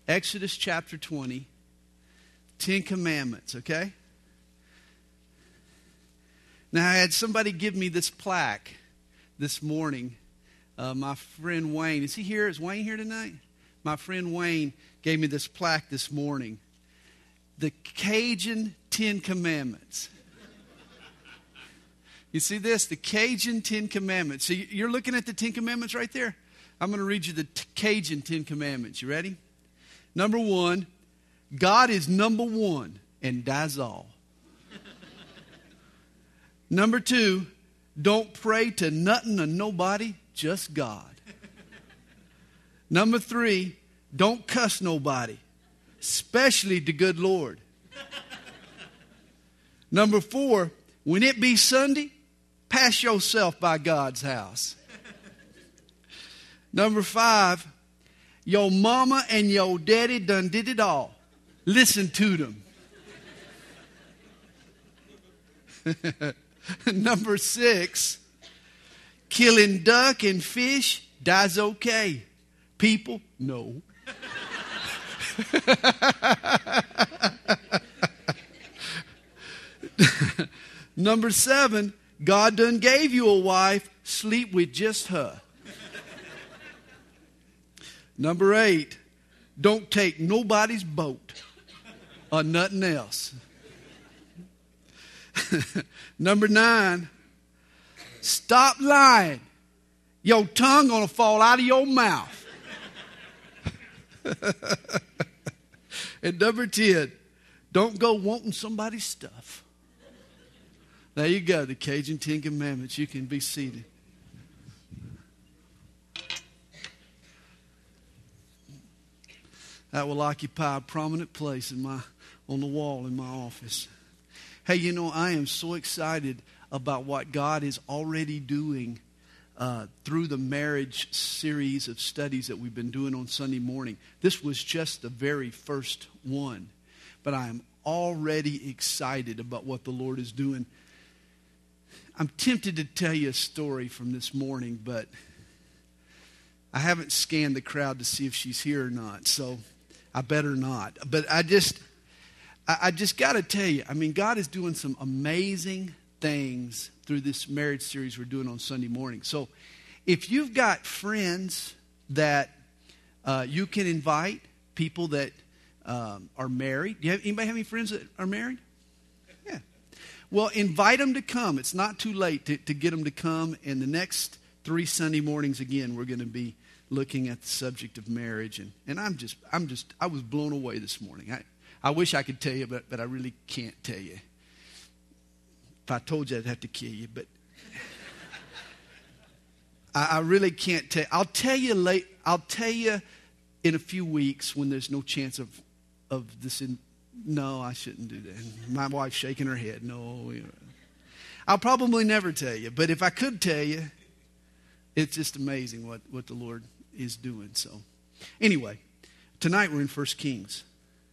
Exodus chapter 20, 10 Commandments, okay? Now, I had somebody give me this plaque this morning. My friend Wayne, is he here? Is Wayne here tonight? My friend Wayne gave me this plaque this morning. The Cajun 10 Commandments. You see this? The Cajun 10 Commandments. So you're looking at the 10 Commandments right there? I'm going to read you the Cajun 10 Commandments. You ready? Number 1, God is number 1, and that's all. Number 2, don't pray to nothing or nobody, just God. Number 3, don't cuss nobody, especially the good Lord. Number 4, when it be Sunday, pass yourself by God's house. Number 5, your mama and your daddy done did it all. Listen to them. Number 6, killing duck and fish, that's okay. People, no. Number 7, God done gave you a wife, sleep with just her. Number 8, don't take nobody's boat or nothing else. Number 9, stop lying. Your tongue gonna fall out of your mouth. And number 10, don't go wanting somebody's stuff. There you go, the Cajun 10 Commandments. You can be seated. That will occupy a prominent place on the wall in my office. Hey, you know, I am so excited about what God is already doing through the marriage series of studies that we've been doing on Sunday morning. This was just the very first one. But I am already excited about what the Lord is doing. I'm tempted to tell you a story from this morning, but I haven't scanned the crowd to see if she's here or not, so I better not. But I just got to tell you, I mean, God is doing some amazing things through this marriage series we're doing on Sunday morning. So if you've got friends that you can invite, people that are married. Anybody have any friends that are married? Yeah. Well, invite them to come. It's not too late to get them to come. And the next 3 Sunday mornings, again, we're going to be looking at the subject of marriage. And I was blown away this morning. I wish I could tell you, but I really can't tell you. If I told you, I'd have to kill you. But I really can't tell you. I'll tell you in a few weeks when there's no chance of this. No, I shouldn't do that. My wife's shaking her head. No. I'll probably never tell you. But if I could tell you, it's just amazing what the Lord is doing. So anyway, tonight we're in 1 Kings.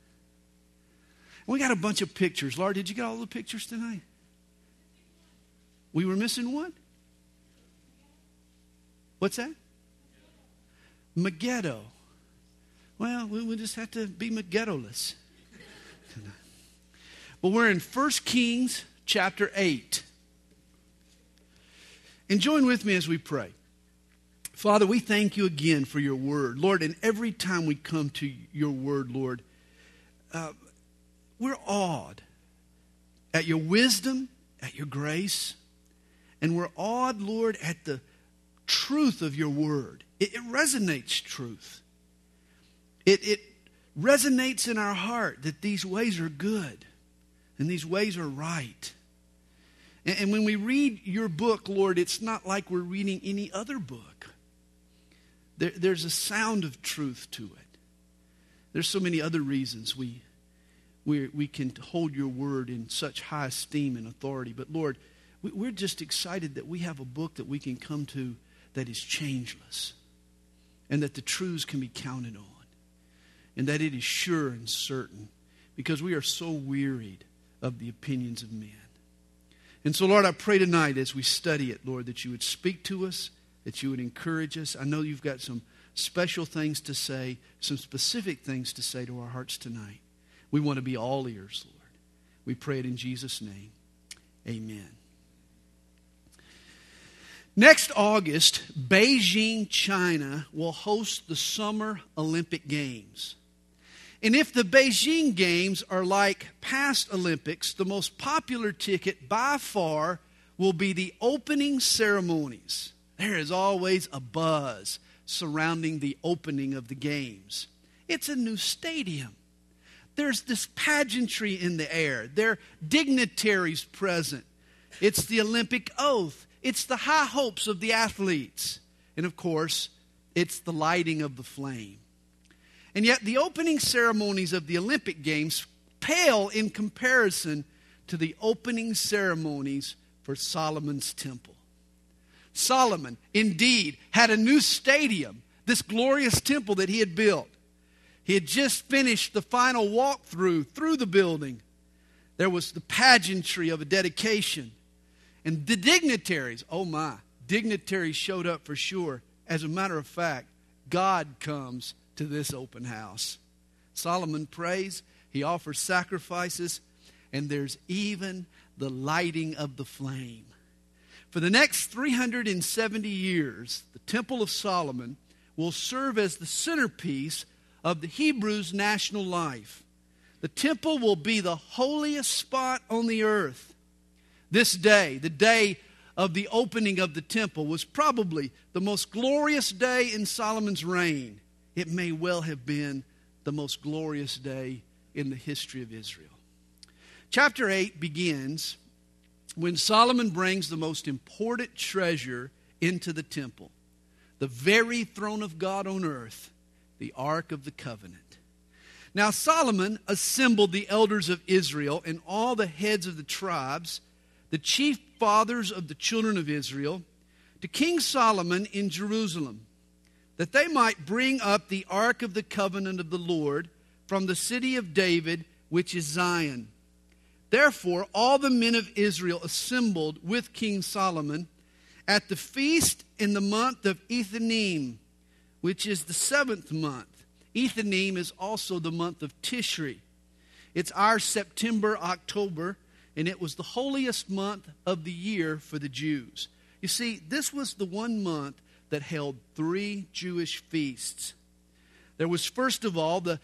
We got a bunch of pictures. Laura, did you get all the pictures tonight? We were missing one? What's that? Megiddo. Well, we'll just have to be Megiddo-less tonight. But we're in 1 Kings chapter 8. And join with me as we pray. Father, we thank you again for your word. Lord, and every time we come to your word, Lord, we're awed at your wisdom, at your grace, and we're awed, Lord, at the truth of your word. It resonates truth. It resonates in our heart that these ways are good and these ways are right. And when we read your book, Lord, it's not like we're reading any other book. There's a sound of truth to it. There's so many other reasons we can hold your word in such high esteem and authority. But Lord, we're just excited that we have a book that we can come to that is changeless, and that the truths can be counted on, and that it is sure and certain, because we are so wearied of the opinions of men. And so, Lord, I pray tonight as we study it, Lord, that you would speak to us, that you would encourage us. I know you've got some special things to say, some specific things to say to our hearts tonight. We want to be all ears, Lord. We pray it in Jesus' name. Amen. Next August, Beijing, China will host the Summer Olympic Games. And if the Beijing Games are like past Olympics, the most popular ticket by far will be the opening ceremonies. There is always a buzz surrounding the opening of the games. It's a new stadium. There's this pageantry in the air. There are dignitaries present. It's the Olympic oath. It's the high hopes of the athletes. And of course, it's the lighting of the flame. And yet the opening ceremonies of the Olympic Games pale in comparison to the opening ceremonies for Solomon's temple. Solomon, indeed, had a new stadium, this glorious temple that he had built. He had just finished the final walkthrough through the building. There was the pageantry of a dedication. And the dignitaries, oh my, dignitaries showed up for sure. As a matter of fact, God comes to this open house. Solomon prays, he offers sacrifices, and there's even the lighting of the flame. For the next 370 years, the Temple of Solomon will serve as the centerpiece of the Hebrews' national life. The temple will be the holiest spot on the earth. This day, the day of the opening of the temple, was probably the most glorious day in Solomon's reign. It may well have been the most glorious day in the history of Israel. Chapter 8 begins when Solomon brings the most important treasure into the temple, the very throne of God on earth, the Ark of the Covenant. Now Solomon assembled the elders of Israel and all the heads of the tribes, the chief fathers of the children of Israel, to King Solomon in Jerusalem, that they might bring up the Ark of the Covenant of the Lord from the city of David, which is Zion. Therefore, all the men of Israel assembled with King Solomon at the feast in the month of Ethanim, which is the 7th month. Ethanim is also the month of Tishri. It's our September, October, and it was the holiest month of the year for the Jews. You see, this was the one month that held 3 Jewish feasts. There was, first of all, the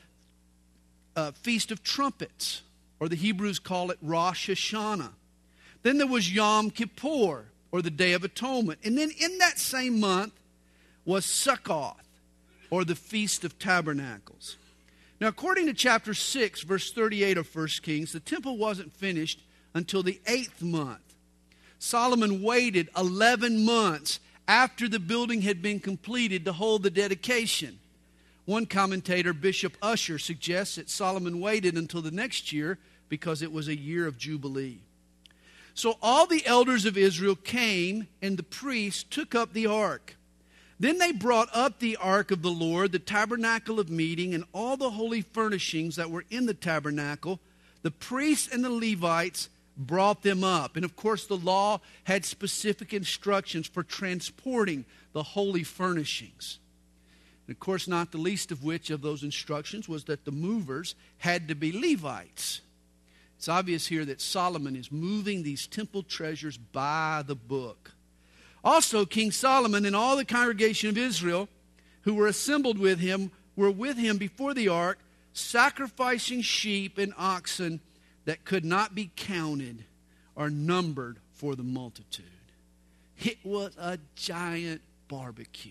Feast of Trumpets, or the Hebrews call it Rosh Hashanah. Then there was Yom Kippur, or the Day of Atonement. And then in that same month was Sukkoth, or the Feast of Tabernacles. Now, according to chapter 6, verse 38 of 1 Kings, the temple wasn't finished until the 8th month. Solomon waited 11 months after the building had been completed to hold the dedication. One commentator, Bishop Usher, suggests that Solomon waited until the next year because it was a year of Jubilee. So all the elders of Israel came, and the priests took up the ark. Then they brought up the ark of the Lord, the tabernacle of meeting, and all the holy furnishings that were in the tabernacle. The priests and the Levites brought them up. And of course, the law had specific instructions for transporting the holy furnishings. And of course, not the least of which of those instructions was that the movers had to be Levites. It's obvious here that Solomon is moving these temple treasures by the book. Also, King Solomon and all the congregation of Israel who were assembled with him were with him before the ark, sacrificing sheep and oxen that could not be counted or numbered for the multitude. It was a giant barbecue.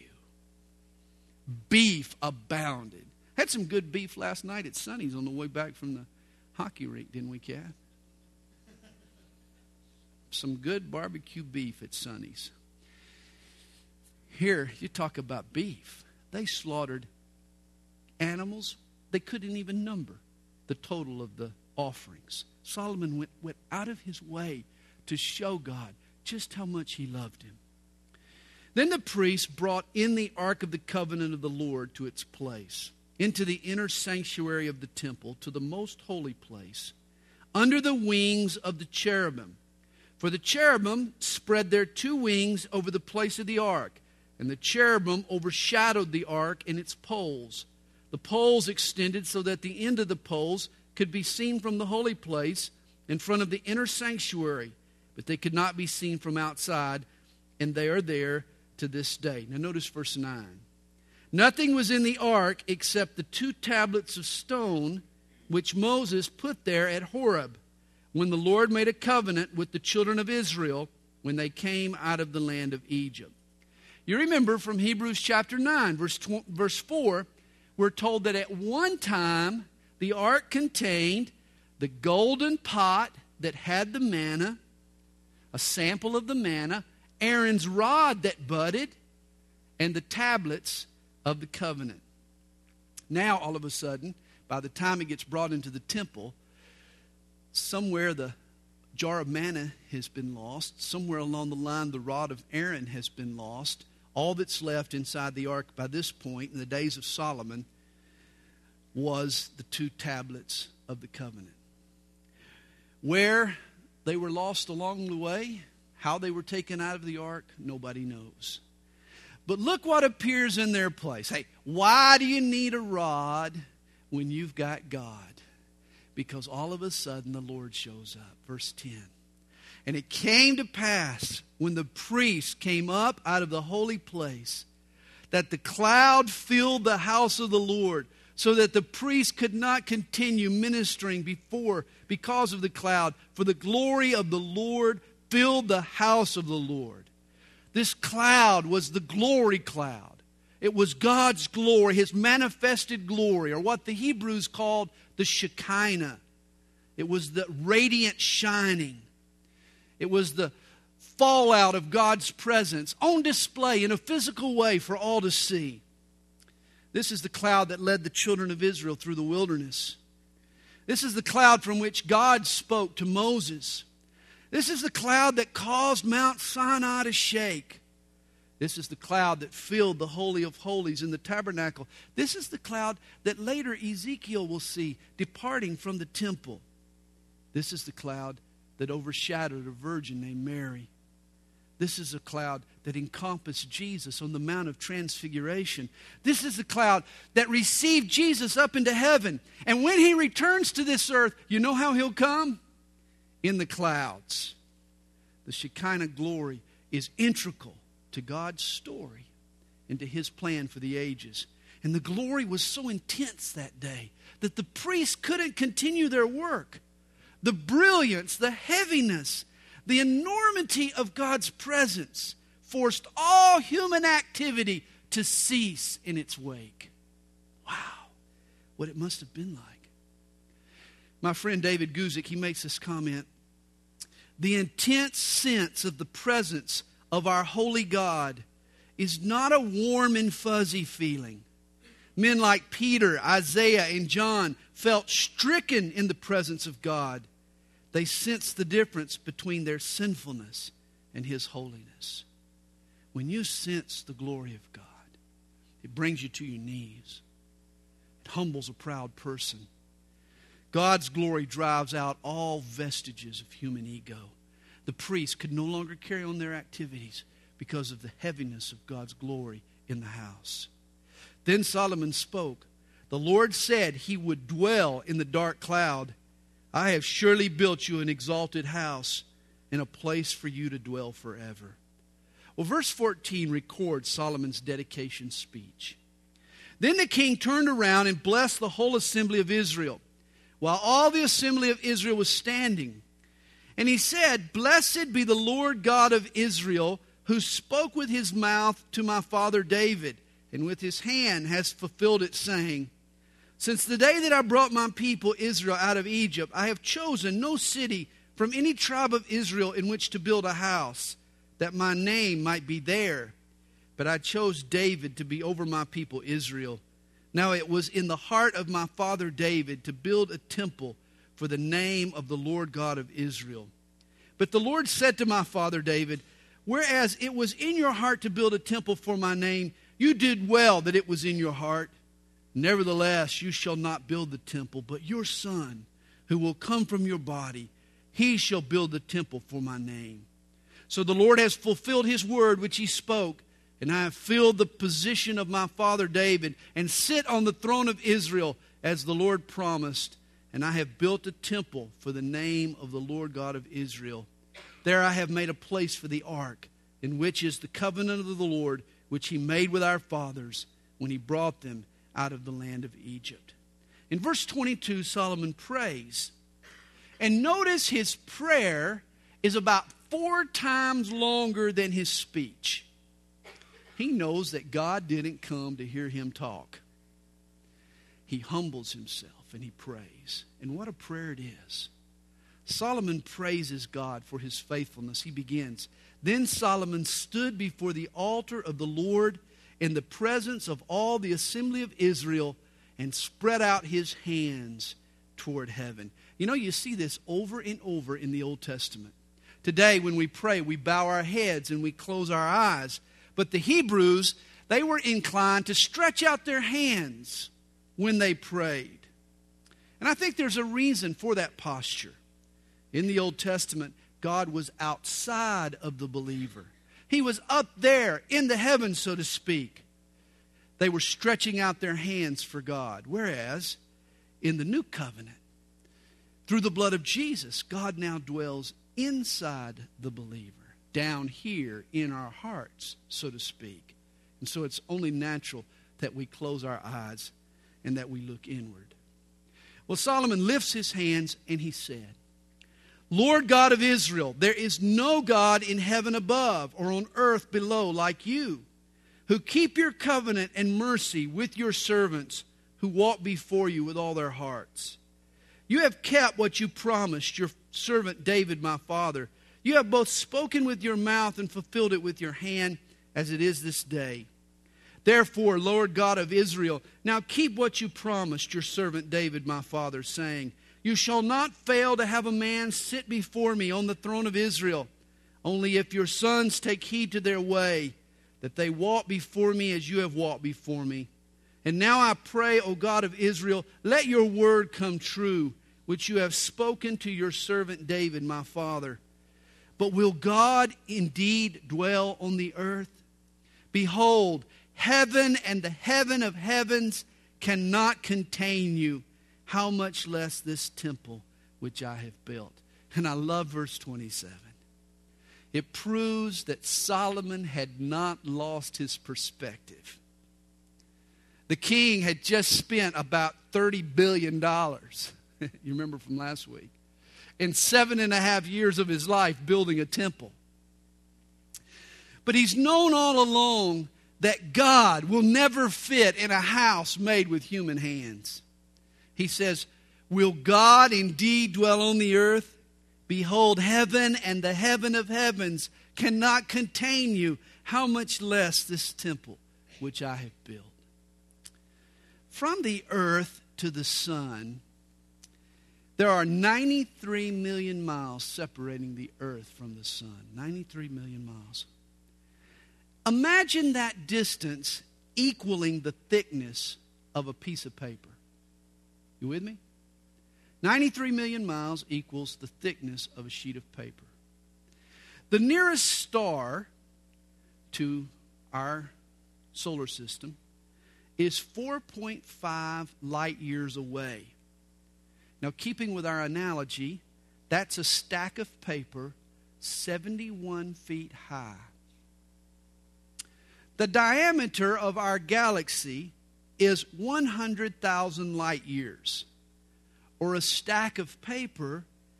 Beef abounded. Had some good beef last night at Sonny's on the way back from the hockey rink, didn't we, Kath? Some good barbecue beef at Sonny's. Here, you talk about beef. They slaughtered animals they couldn't even number the total of the offerings. Solomon went out of his way to show God just how much he loved him. Then the priests brought in the Ark of the Covenant of the Lord to its place, into the inner sanctuary of the temple, to the most holy place, under the wings of the cherubim. For the cherubim spread their 2 wings over the place of the ark. And the cherubim overshadowed the ark and its poles. The poles extended so that the end of the poles could be seen from the holy place in front of the inner sanctuary, but they could not be seen from outside, and they are there to this day. Now notice verse 9. Nothing was in the ark except the 2 tablets of stone which Moses put there at Horeb, when the Lord made a covenant with the children of Israel when they came out of the land of Egypt. You remember from Hebrews chapter 9, verse 4, we're told that at one time the ark contained the golden pot that had the manna, a sample of the manna, Aaron's rod that budded, and the tablets of the covenant. Now, all of a sudden, by the time it gets brought into the temple, somewhere the jar of manna has been lost. Somewhere along the line, the rod of Aaron has been lost. All that's left inside the ark by this point, in the days of Solomon, was the 2 tablets of the covenant. Where they were lost along the way, how they were taken out of the ark, nobody knows. But look what appears in their place. Hey, why do you need a rod when you've got God? Because all of a sudden the Lord shows up. Verse 10. And it came to pass when the priest came up out of the holy place that the cloud filled the house of the Lord, so that the priest could not continue ministering because of the cloud, for the glory of the Lord filled the house of the Lord. This cloud was the glory cloud. It was God's glory, His manifested glory, or what the Hebrews called the Shekinah. It was the radiant shining. It was the fallout of God's presence on display in a physical way for all to see. This is the cloud that led the children of Israel through the wilderness. This is the cloud from which God spoke to Moses. This is the cloud that caused Mount Sinai to shake. This is the cloud that filled the Holy of Holies in the tabernacle. This is the cloud that later Ezekiel will see departing from the temple. This is the cloud that overshadowed a virgin named Mary. This is a cloud that encompassed Jesus on the Mount of Transfiguration. This is the cloud that received Jesus up into heaven. And when He returns to this earth, you know how He'll come? In the clouds. The Shekinah glory is integral to God's story and to His plan for the ages. And the glory was so intense that day that the priests couldn't continue their work. The brilliance, the heaviness, the enormity of God's presence forced all human activity to cease in its wake. Wow, what it must have been like. My friend David Guzik, he makes this comment. The intense sense of the presence of our holy God is not a warm and fuzzy feeling. Men like Peter, Isaiah, and John felt stricken in the presence of God. They sensed the difference between their sinfulness and His holiness. When you sense the glory of God, it brings you to your knees. It humbles a proud person. God's glory drives out all vestiges of human ego. The priests could no longer carry on their activities because of the heaviness of God's glory in the house. Then Solomon spoke. The Lord said He would dwell in the dark cloud. I have surely built you an exalted house and a place for you to dwell forever. Well, verse 14 records Solomon's dedication speech. Then the king turned around and blessed the whole assembly of Israel, while all the assembly of Israel was standing. And he said, Blessed be the Lord God of Israel, who spoke with His mouth to my father David, and with His hand has fulfilled it, saying, Since the day that I brought my people Israel out of Egypt, I have chosen no city from any tribe of Israel in which to build a house, that my name might be there. But I chose David to be over my people Israel. Now it was in the heart of my father David to build a temple for the name of the Lord God of Israel. But the Lord said to my father David, Whereas it was in your heart to build a temple for my name, you did well that it was in your heart. Nevertheless, you shall not build the temple, but your son, who will come from your body, he shall build the temple for my name. So the Lord has fulfilled His word which He spoke and I have filled the position of my father David, and sit on the throne of Israel, as the Lord promised. And I have built a temple for the name of the Lord God of Israel. There I have made a place for the ark, in which is the covenant of the Lord, which he made with our fathers when he brought them out of the land of Egypt. In verse 22, Solomon prays. And notice his prayer is about 4 times longer than his speech. He knows that God didn't come to hear him talk. He humbles himself and he prays. And what a prayer it is. Solomon praises God for his faithfulness. He begins, "Then Solomon stood before the altar of the Lord in the presence of all the assembly of Israel, and spread out his hands toward heaven." You know, you see this over and over in the Old Testament. Today, when we pray, we bow our heads and we close our eyes. But the Hebrews, they were inclined to stretch out their hands when they prayed. And I think there's a reason for that posture. In the Old Testament, God was outside of the believer. He was up there in the heavens, so to speak. They were stretching out their hands for God. Whereas, in the new covenant, through the blood of Jesus, God now dwells inside the believer, down here in our hearts, so to speak. And so it's only natural that we close our eyes and that we look inward. Well, Solomon lifts his hands and he said, "Lord God of Israel, there is no God in heaven above or on earth below like you, who keep your covenant and mercy with your servants who walk before you with all their hearts. You have kept what you promised your servant David, my father. You have both spoken with your mouth and fulfilled it with your hand, as it is this day. Therefore, Lord God of Israel, now keep what you promised your servant David, my father, saying, you shall not fail to have a man sit before me on the throne of Israel, only if your sons take heed to their way, that they walk before me as you have walked before me. And now I pray, O God of Israel, let your word come true, which you have spoken to your servant David, my father. But will God indeed dwell on the earth? Behold, heaven and the heaven of heavens cannot contain you. How much less this temple which I have built." And I love verse 27. It proves that Solomon had not lost his perspective. The king had just spent about $30 billion. You remember from last week. In 7.5 years of his life building a temple. But he's known all along that God will never fit in a house made with human hands. He says, will God indeed dwell on the earth? Behold, heaven and the heaven of heavens cannot contain you. How much less this temple which I have built? From the earth to the sun, there are 93 million miles separating the earth from the sun. 93 million miles. Imagine that distance equaling the thickness of a piece of paper. You with me? 93 million miles equals the thickness of a sheet of paper. The nearest star to our solar system is 4.5 light years away. Now, keeping with our analogy, that's a stack of paper 71 feet high. The diameter of our galaxy is 100,000 light years, or a stack of paper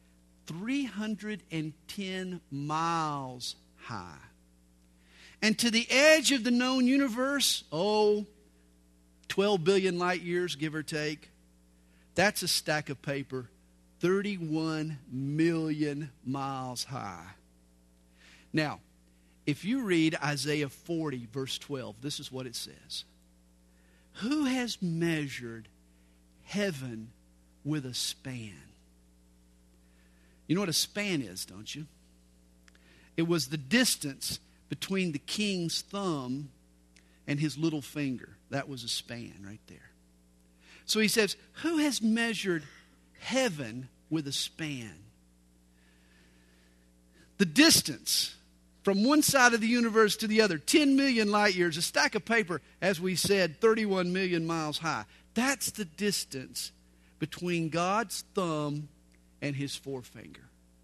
310 miles high. And to the edge of the known universe, 12 billion light years, give or take, that's a stack of paper 31 million miles high. Now, if you read Isaiah 40, verse 12, this is what it says. Who has measured heaven with a span? You know what a span is, don't you? It was the distance between the king's thumb and his little finger. That was a span right there. So he says, who has measured heaven with a span? The distance from one side of the universe to the other, 10 million light years, a stack of paper, as we said, 31 million miles high. That's the distance between God's thumb and his forefinger.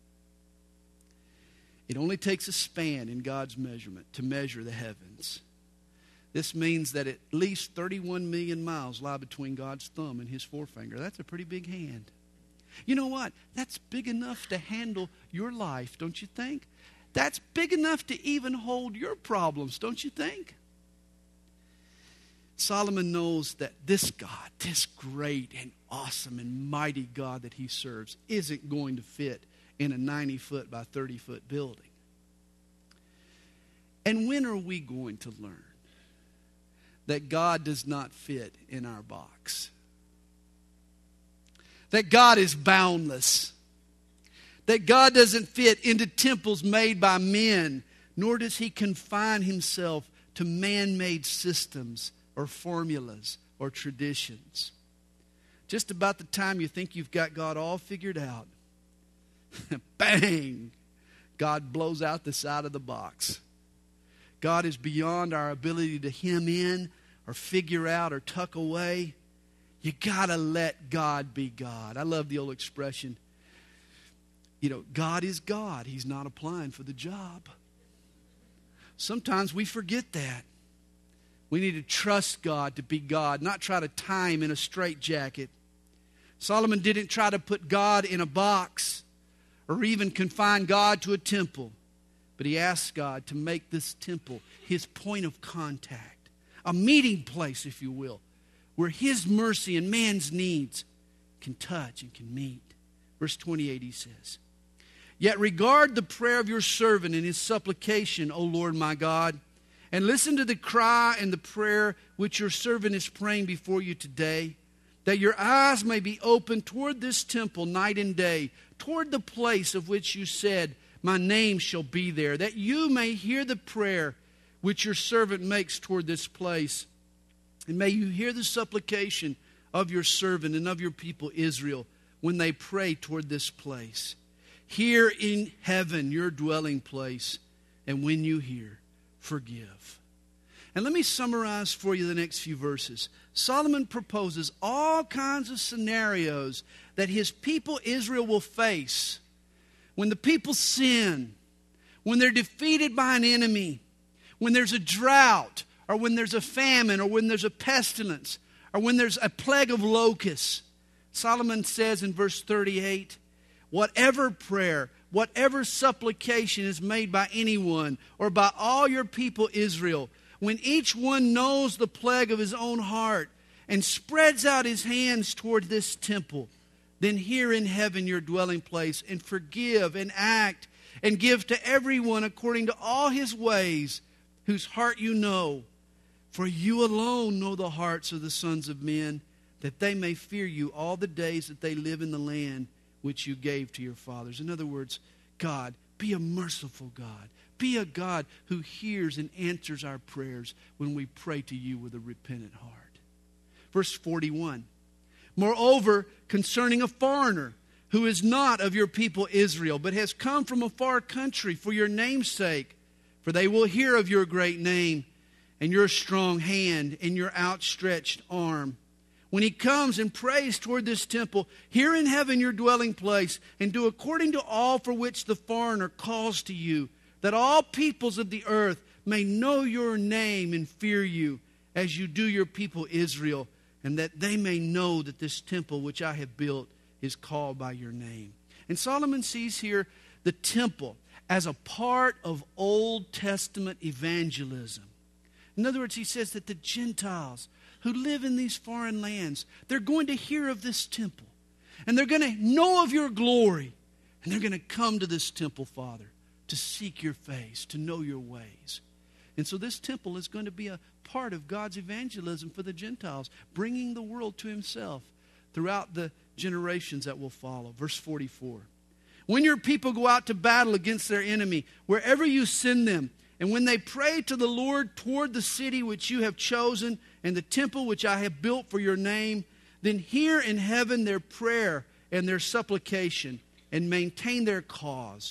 It only takes a span in God's measurement to measure the heavens. This means that at least 31 million miles lie between God's thumb and his forefinger. That's a pretty big hand. You know what? That's big enough to handle your life, don't you think? That's big enough to even hold your problems, don't you think? Solomon knows that this God, this great and awesome and mighty God that he serves, isn't going to fit in a 90-foot by 30-foot building. And when are we going to learn that God does not fit in our box? That God is boundless. That God doesn't fit into temples made by men, nor does he confine himself to man-made systems or formulas or traditions. Just about the time you think you've got God all figured out, bang, God blows out the side of the box. God is beyond our ability to hem in or figure out or tuck away. You got to let God be God. I love the old expression, God is God. He's not applying for the job. Sometimes we forget that. We need to trust God to be God, not try to tie him in a straitjacket. Solomon didn't try to put God in a box or even confine God to a temple. But he asked God to make this temple his point of contact, a meeting place, if you will, where his mercy and man's needs can touch and can meet. Verse 28, he says, "Yet regard the prayer of your servant and his supplication, O Lord my God, and listen to the cry and the prayer which your servant is praying before you today, that your eyes may be open toward this temple night and day, toward the place of which you said, my name shall be there, that you may hear the prayer which your servant makes toward this place. And may you hear the supplication of your servant and of your people Israel when they pray toward this place. Here in heaven, your dwelling place, and when you hear, forgive." And let me summarize for you the next few verses. Solomon proposes all kinds of scenarios that his people Israel will face when the people sin, when they're defeated by an enemy, when there's a drought, or when there's a famine, or when there's a pestilence, or when there's a plague of locusts. Solomon says in verse 38, whatever prayer, whatever supplication is made by anyone or by all your people Israel, when each one knows the plague of his own heart and spreads out his hands toward this temple, then hear in heaven your dwelling place and forgive and act and give to everyone according to all his ways, whose heart you know. For you alone know the hearts of the sons of men, that they may fear you all the days that they live in the land which you gave to your fathers. In other words, God, be a merciful God. Be a God who hears and answers our prayers when we pray to you with a repentant heart. Verse 41. Moreover, concerning a foreigner who is not of your people Israel, but has come from a far country for your name's sake, for they will hear of your great name and your strong hand and your outstretched arm. When he comes and prays toward this temple, hear in heaven your dwelling place, and do according to all for which the foreigner calls to you, that all peoples of the earth may know your name and fear you, as you do your people Israel, and that they may know that this temple which I have built is called by your name. And Solomon sees here the temple as a part of Old Testament evangelism. In other words, he says that the Gentiles who live in these foreign lands, they're going to hear of this temple. And they're going to know of your glory. And they're going to come to this temple, Father, to seek your face, to know your ways. And so this temple is going to be a part of God's evangelism for the Gentiles, bringing the world to himself throughout the generations that will follow. Verse 44. When your people go out to battle against their enemy, wherever you send them, and when they pray to the Lord toward the city which you have chosen and the temple which I have built for your name, then hear in heaven their prayer and their supplication and maintain their cause.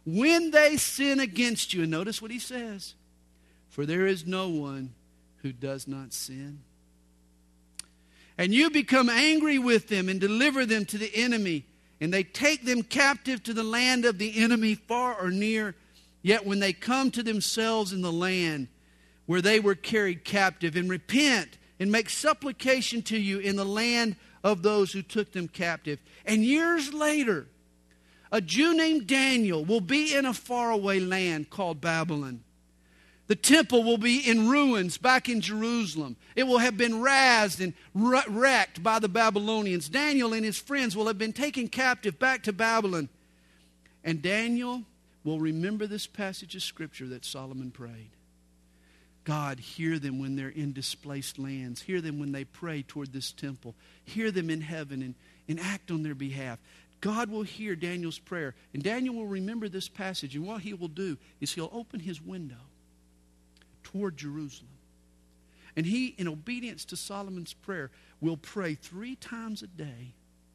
when they sin against you. And notice what he says. For there is no one who does not sin. And you become angry with them and deliver them to the enemy. And they take them captive to the land of the enemy, far or near. Yet when they come to themselves in the land where they were carried captive, and repent and make supplication to you in the land of those who took them captive. And years later, a Jew named Daniel will be in a faraway land called Babylon. The temple will be in ruins back in Jerusalem. It will have been razed and wrecked by the Babylonians. Daniel and his friends will have been taken captive back to Babylon. And Daniel will remember this passage of Scripture that Solomon prayed. God, hear them when they're in displaced lands. Hear them when they pray toward this temple. Hear them in heaven and act on their behalf. God will hear Daniel's prayer. And Daniel will remember this passage. And what he will do is he'll open his window toward Jerusalem. And he, in obedience to Solomon's prayer, will pray 3 times a day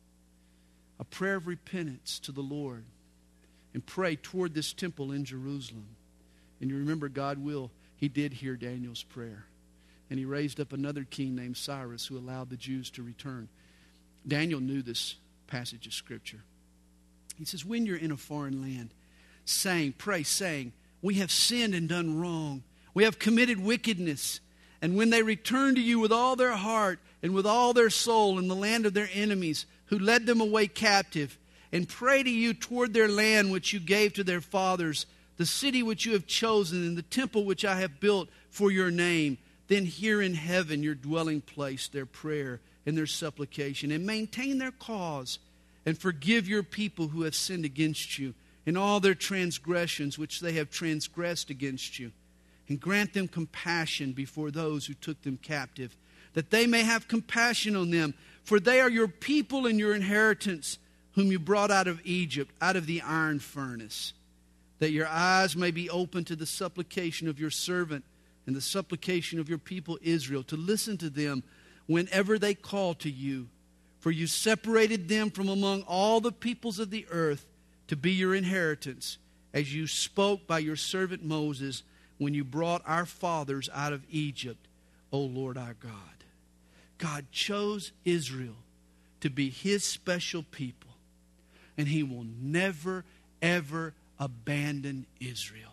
a prayer of repentance to the Lord and pray toward this temple in Jerusalem. And you remember, He did hear Daniel's prayer. And he raised up another king named Cyrus who allowed the Jews to return. Daniel knew this passage of Scripture. He says, when you're in a foreign land, pray saying, we have sinned and done wrong. We have committed wickedness. And when they return to you with all their heart and with all their soul in the land of their enemies, who led them away captive, and pray to you toward their land which you gave to their fathers, the city which you have chosen, and the temple which I have built for your name, then hear in heaven, your dwelling place, their prayer and their supplication, and maintain their cause, and forgive your people who have sinned against you, and all their transgressions which they have transgressed against you, and grant them compassion before those who took them captive, that they may have compassion on them, for they are your people and your inheritance, whom you brought out of Egypt, out of the iron furnace, that your eyes may be open to the supplication of your servant and the supplication of your people Israel, to listen to them whenever they call to you. For you separated them from among all the peoples of the earth to be your inheritance, as you spoke by your servant Moses when you brought our fathers out of Egypt, O Lord our God. God chose Israel to be His special people, and He will never, ever abandon Israel.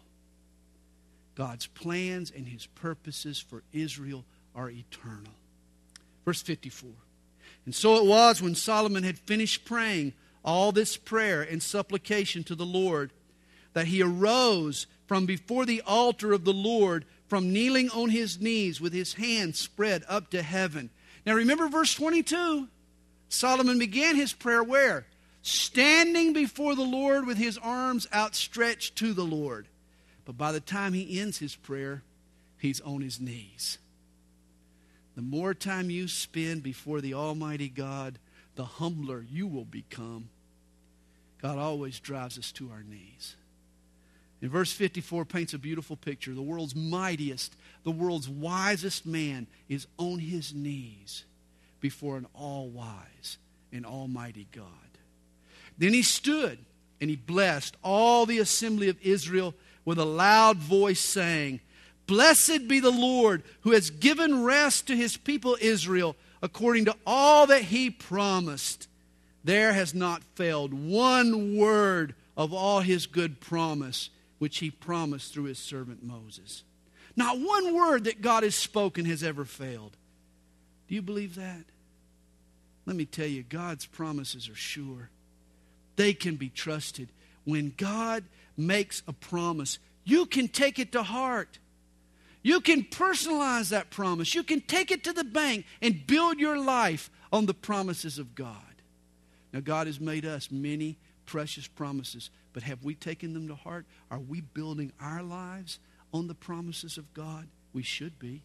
God's plans and His purposes for Israel are eternal. Verse 54. And so it was when Solomon had finished praying all this prayer and supplication to the Lord, that he arose from before the altar of the Lord, from kneeling on his knees with his hands spread up to heaven. Now remember verse 22. Solomon began his prayer where? Standing before the Lord with his arms outstretched to the Lord. But by the time he ends his prayer, he's on his knees. The more time you spend before the Almighty God, the humbler you will become. God always drives us to our knees. And verse 54 paints a beautiful picture. The world's mightiest, the world's wisest man is on his knees before an all-wise and almighty God. Then he stood and he blessed all the assembly of Israel with a loud voice, saying, Blessed be the Lord, who has given rest to His people Israel, according to all that He promised. There has not failed one word of all His good promise, which He promised through His servant Moses. Not one word that God has spoken has ever failed. Do you believe that? Let me tell you, God's promises are sure. They can be trusted. When God makes a promise, you can take it to heart. You can personalize that promise. You can take it to the bank and build your life on the promises of God. Now, God has made us many precious promises, but have we taken them to heart? Are we building our lives on the promises of God? We should be.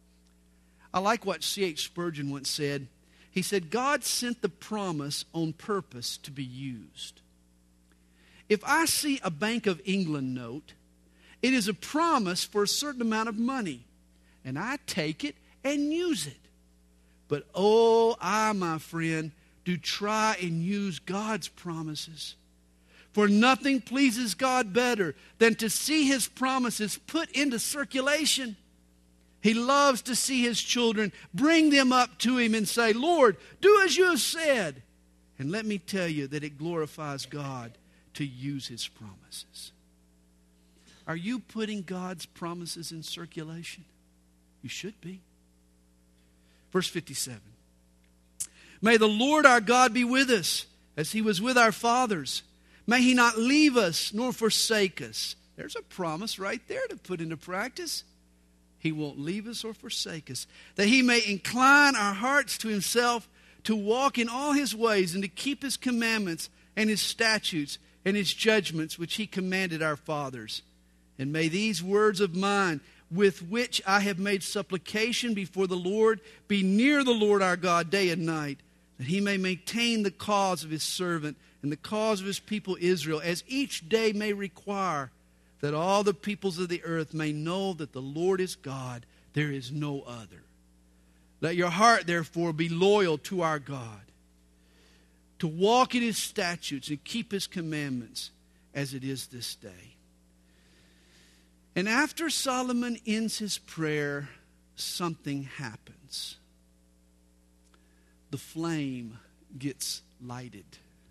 I like what C.H. Spurgeon once said. He said, God sent the promise on purpose to be used. If I see a Bank of England note, it is a promise for a certain amount of money, and I take it and use it. But I, my friend, do try and use God's promises. For nothing pleases God better than to see His promises put into circulation. He loves to see His children bring them up to Him and say, Lord, do as you have said. And let me tell you that it glorifies God to use His promises. Are you putting God's promises in circulation? You should be. Verse 57. May the Lord our God be with us as He was with our fathers. May He not leave us nor forsake us. There's a promise right there to put into practice. He won't leave us or forsake us. That He may incline our hearts to Himself, to walk in all His ways and to keep His commandments and His statutes and His judgments which He commanded our fathers. And may these words of mine, with which I have made supplication before the Lord, be near the Lord our God day and night, that He may maintain the cause of His servant and the cause of His people Israel, as each day may require, that all the peoples of the earth may know that the Lord is God, there is no other. Let your heart, therefore, be loyal to our God, to walk in His statutes and keep His commandments as it is this day. And after Solomon ends his prayer, something happens. The flame gets lighted.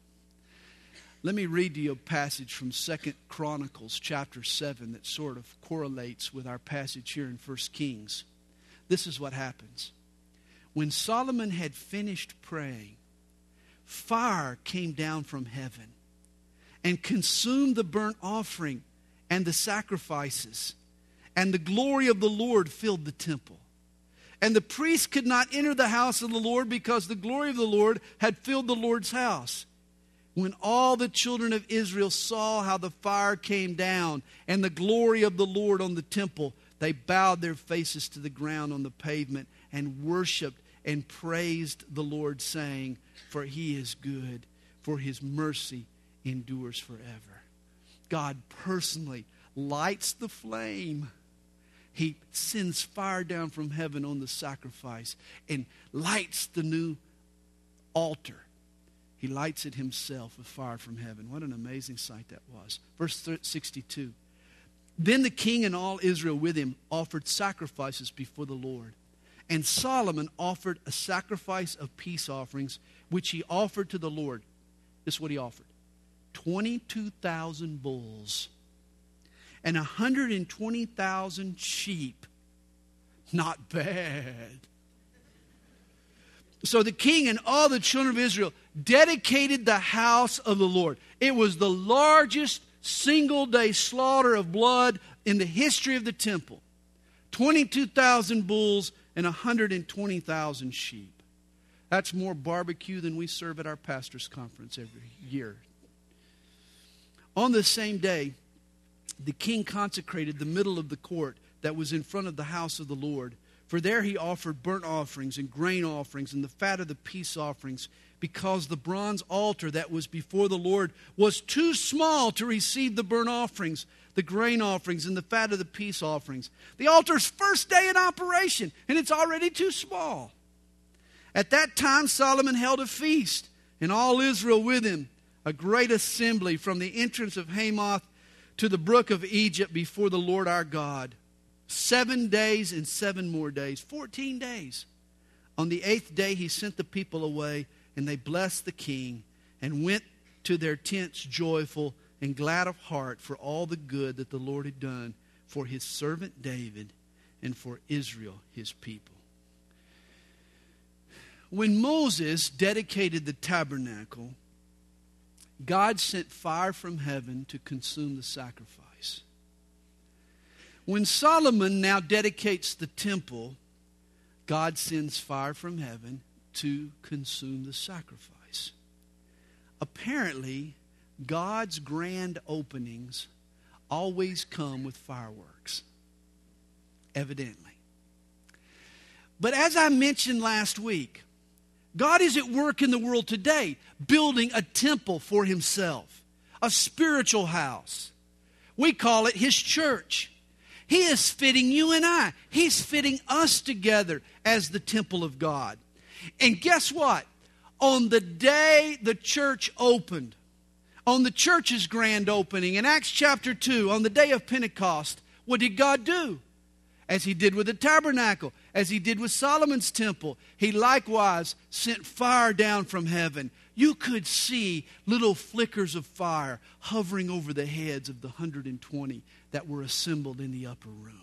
Let me read to you a passage from 2 Chronicles chapter 7 that sort of correlates with our passage here in 1 Kings. This is what happens. When Solomon had finished praying, fire came down from heaven and consumed the burnt offering and the sacrifices, and the glory of the Lord filled the temple. And the priests could not enter the house of the Lord because the glory of the Lord had filled the Lord's house. When all the children of Israel saw how the fire came down and the glory of the Lord on the temple, they bowed their faces to the ground on the pavement and worshiped and praised the Lord, saying, For He is good, for His mercy endures forever. God personally lights the flame. He sends fire down from heaven on the sacrifice and lights the new altar. He lights it Himself with fire from heaven. What an amazing sight that was. Verse 62. Then the king and all Israel with him offered sacrifices before the Lord. And Solomon offered a sacrifice of peace offerings, which he offered to the Lord. This is what he offered. 22,000 bulls and 120,000 sheep. Not bad. So the king and all the children of Israel dedicated the house of the Lord. It was the largest single-day slaughter of blood in the history of the temple. 22,000 bulls and 120,000 sheep. That's more barbecue than we serve at our pastor's conference every year. On the same day, the king consecrated the middle of the court that was in front of the house of the Lord. For there he offered burnt offerings and grain offerings and the fat of the peace offerings, because the bronze altar that was before the Lord was too small to receive the burnt offerings, the grain offerings, and the fat of the peace offerings. The altar's first day in operation, and it's already too small. At that time Solomon held a feast, and all Israel with him, a great assembly from the entrance of Hamath to the brook of Egypt before the Lord our God. 7 days and 7 more days, 14 days. On the 8th day he sent the people away, and they blessed the king and went to their tents joyful and glad of heart for all the good that the Lord had done for His servant David and for Israel His people. When Moses dedicated the tabernacle, God sent fire from heaven to consume the sacrifice. When Solomon now dedicates the temple, God sends fire from heaven to consume the sacrifice. Apparently, God's grand openings always come with fireworks. Evidently. But as I mentioned last week, God is at work in the world today, building a temple for Himself, a spiritual house. We call it His church. He is fitting you and I. He's fitting us together as the temple of God. And guess what? On the day the church opened, On the church's grand opening in Acts chapter 2, on the day of Pentecost, what did God do? As he did with the tabernacle, as he did with Solomon's temple, he likewise sent fire down from heaven. You could see little flickers of fire hovering over the heads of the 120 that were assembled in the upper room.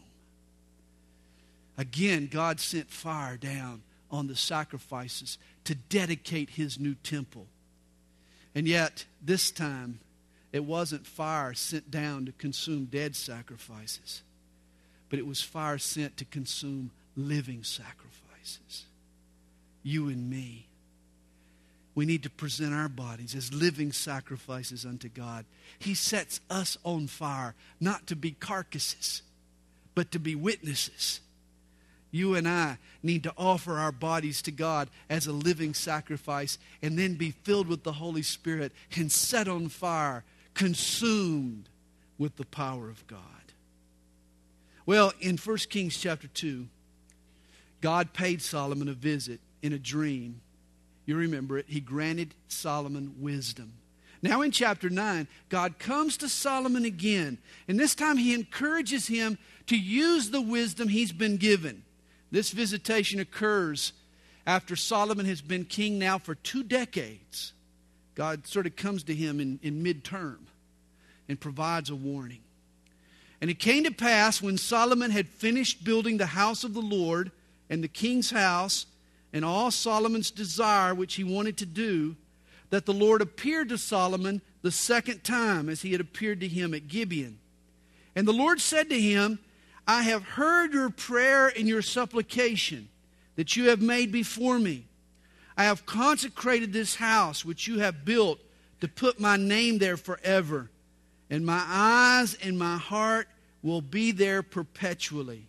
Again, God sent fire down on the sacrifices to dedicate his new temple. And yet, this time, it wasn't fire sent down to consume dead sacrifices, but it was fire sent to consume living sacrifices. You and me. We need to present our bodies as living sacrifices unto God. He sets us on fire, not to be carcasses, but to be witnesses. You and I need to offer our bodies to God as a living sacrifice and then be filled with the Holy Spirit and set on fire, consumed with the power of God. Well, in 1 Kings chapter 2, God paid Solomon a visit in a dream. You remember it. He granted Solomon wisdom. Now in chapter 9, God comes to Solomon again. And this time he encourages him to use the wisdom he's been given. This visitation occurs after Solomon has been king now for 2 decades. God sort of comes to him in midterm and provides a warning. And it came to pass when Solomon had finished building the house of the Lord and the king's house and all Solomon's desire which he wanted to do, that the Lord appeared to Solomon the second time as he had appeared to him at Gibeon. And the Lord said to him, I have heard your prayer and your supplication that you have made before me. I have consecrated this house which you have built to put my name there forever. And my eyes and my heart will be there perpetually.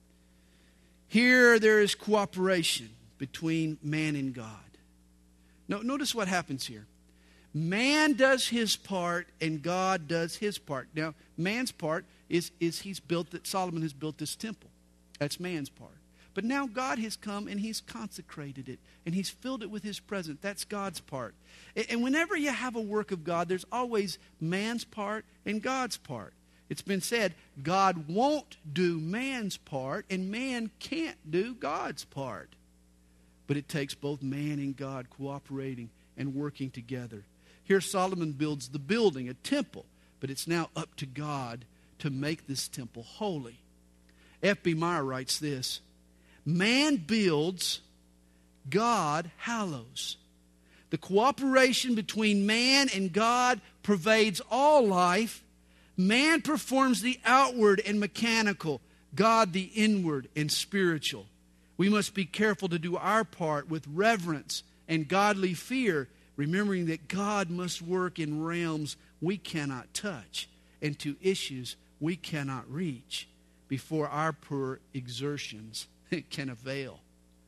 Here there is cooperation between man and God. Now, notice what happens here. Man does his part and God does his part. Now, man's part is Solomon has built this temple. That's man's part. But now God has come and he's consecrated it and he's filled it with his presence. That's God's part. And whenever you have a work of God, there's always man's part and God's part. It's been said, God won't do man's part and man can't do God's part. But it takes both man and God cooperating and working together. Here Solomon builds the building, a temple, but it's now up to God to make this temple holy. F.B. Meyer writes this, man builds, God hallows. The cooperation between man and God pervades all life. Man performs the outward and mechanical, God the inward and spiritual. We must be careful to do our part with reverence and godly fear, remembering that God must work in realms we cannot touch and to issues we cannot reach before our poor exertions can avail.